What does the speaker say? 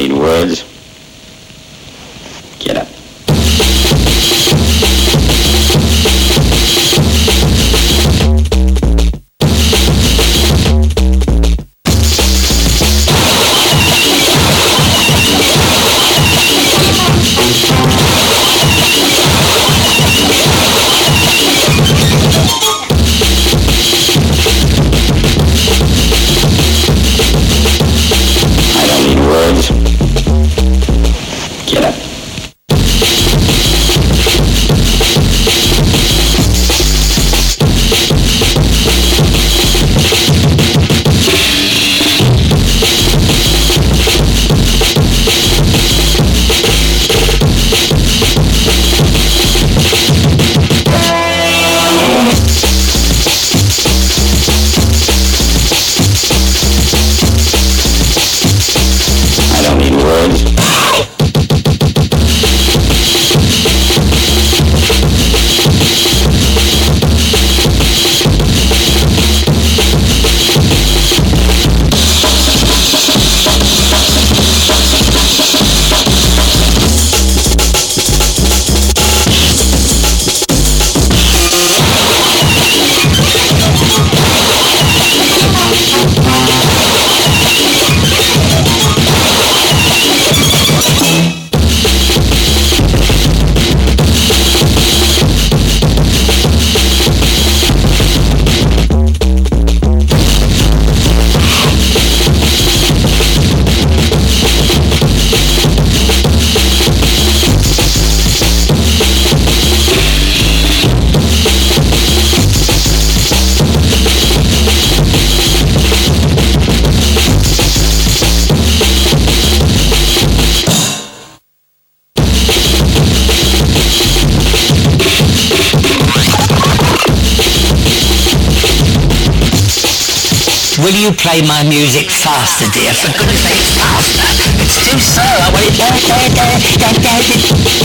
need words. Get up. I don't need words. Get up. I don't need words. Will you play my music faster, dear? For goodness sake, faster. It's too slow. I want it...